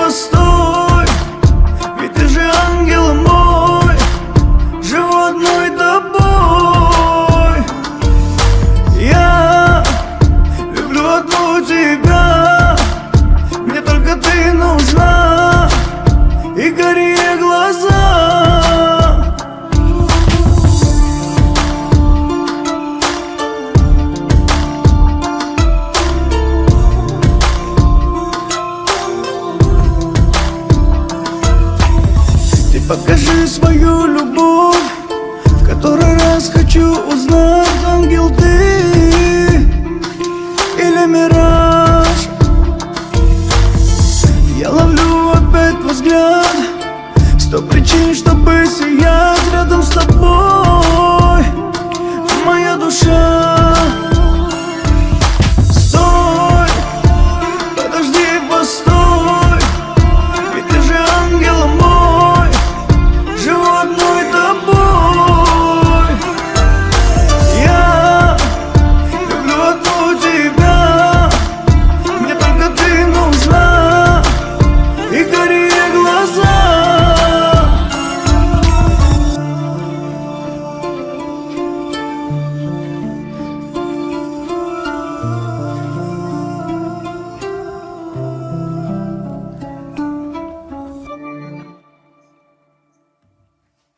постой, ведь ты же ангел мой, живу одной тобой. Я люблю одну тебя, мне только ты нужна, и карие глаза. Ты покажи свою любовь, в который раз хочу узнать, ангел ты или мираж. Я ловлю опять взгляд, 100 причин, чтобы сиять рядом с тобой.